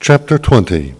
Chapter 20.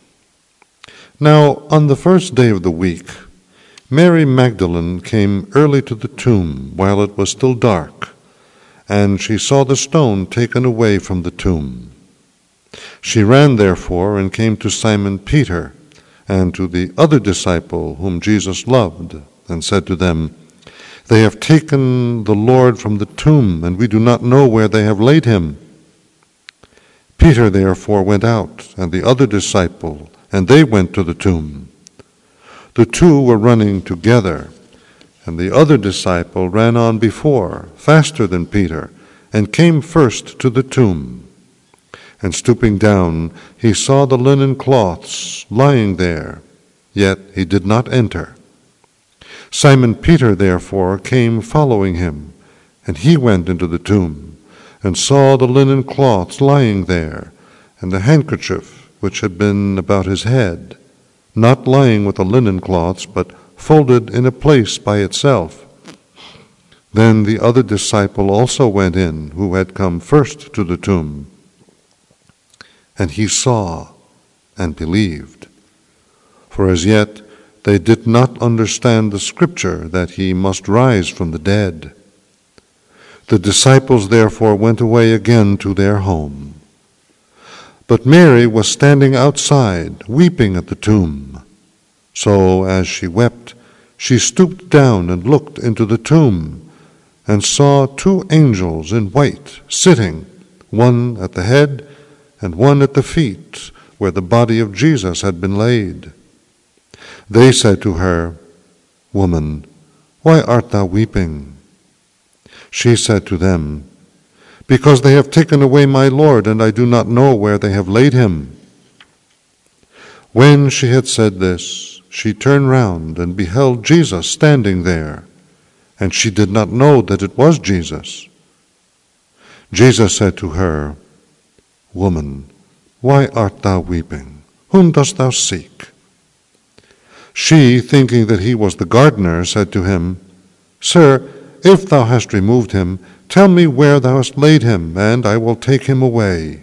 Now on the first day of the week, Mary Magdalene came early to the tomb while it was still dark, and she saw the stone taken away from the tomb. She ran therefore and came to Simon Peter and to the other disciple whom Jesus loved, and said to them, "They have taken the Lord from the tomb, and we do not know where they have laid him." Peter therefore went out, and the other disciple, and they went to the tomb. The two were running together, and the other disciple ran on before, faster than Peter, and came first to the tomb. And stooping down, he saw the linen cloths lying there, yet he did not enter. Simon Peter therefore came following him, and he went into the tomb, and saw the linen cloths lying there, and the handkerchief which had been about his head, not lying with the linen cloths, but folded in a place by itself. Then the other disciple also went in, who had come first to the tomb. And he saw and believed. For as yet they did not understand the scripture that he must rise from the dead. The disciples therefore went away again to their home. But Mary was standing outside, weeping at the tomb. So as she wept, she stooped down and looked into the tomb, and saw two angels in white sitting, one at the head and one at the feet, where the body of Jesus had been laid. They said to her, "Woman, why art thou weeping?" She said to them, "Because they have taken away my Lord, and I do not know where they have laid him." When she had said this, she turned round and beheld Jesus standing there, and she did not know that it was Jesus. Jesus said to her, "Woman, why art thou weeping? Whom dost thou seek?" She, thinking that he was the gardener, said to him, "Sir, if thou hast removed him, tell me where thou hast laid him, and I will take him away."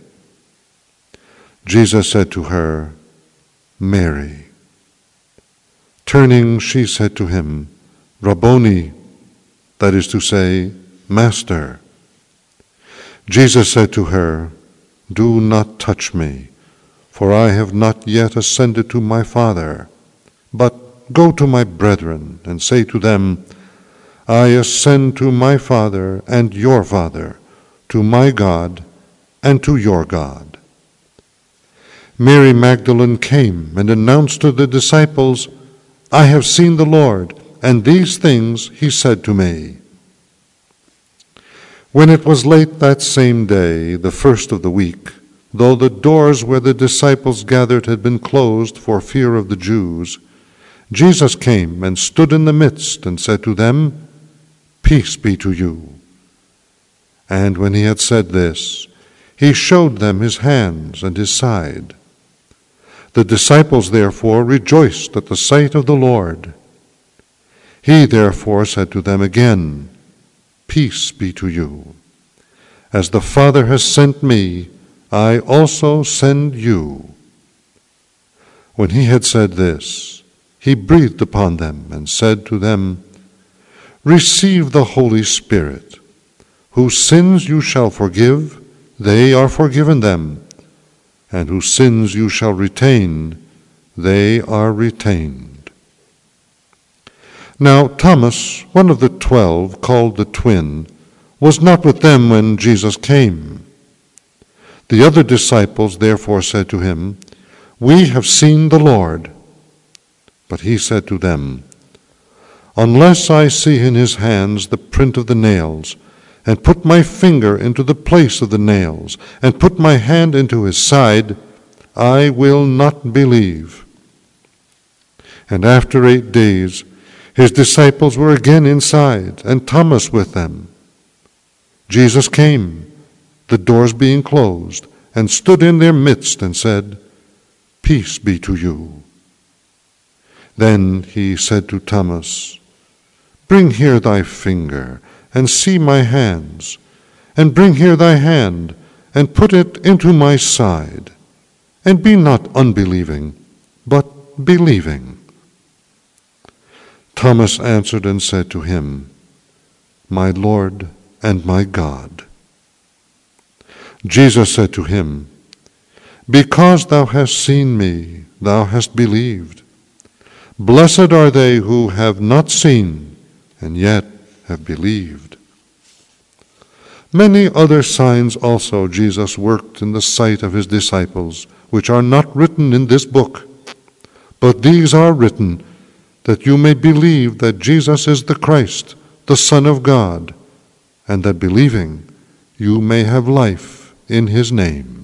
Jesus said to her, "Mary." Turning, she said to him, "Rabboni," that is to say, Master. Jesus said to her, "Do not touch me, for I have not yet ascended to my Father. But go to my brethren and say to them, I ascend to my Father and your Father, to my God and to your God." Mary Magdalene came and announced to the disciples, "I have seen the Lord, and these things he said to me." When it was late that same day, the first of the week, though the doors where the disciples gathered had been closed for fear of the Jews, Jesus came and stood in the midst and said to them, "Peace be to you." And when he had said this, he showed them his hands and his side. The disciples therefore rejoiced at the sight of the Lord. He therefore said to them again, "Peace be to you. As the Father has sent me, I also send you." When he had said this, he breathed upon them and said to them, "Receive the Holy Spirit. Whose sins you shall forgive, they are forgiven them, and whose sins you shall retain, they are retained." Now Thomas, one of the 12, called the twin, was not with them when Jesus came. The other disciples therefore said to him, "We have seen the Lord." But he said to them, "Unless I see in his hands the print of the nails, and put my finger into the place of the nails, and put my hand into his side, I will not believe." And after 8 days, his disciples were again inside, and Thomas with them. Jesus came, the doors being closed, and stood in their midst and said, "Peace be to you." Then he said to Thomas, "Bring here thy finger, and see my hands, and bring here thy hand, and put it into my side, And be not unbelieving, but believing." Thomas answered and said to him, "My Lord and my God." Jesus said to him, "Because thou hast seen me, thou hast believed. Blessed are they who have not seen, and yet have believed." Many other signs also Jesus worked in the sight of his disciples, which are not written in this book. But these are written, that you may believe that Jesus is the Christ, the Son of God, and that believing you may have life in his name.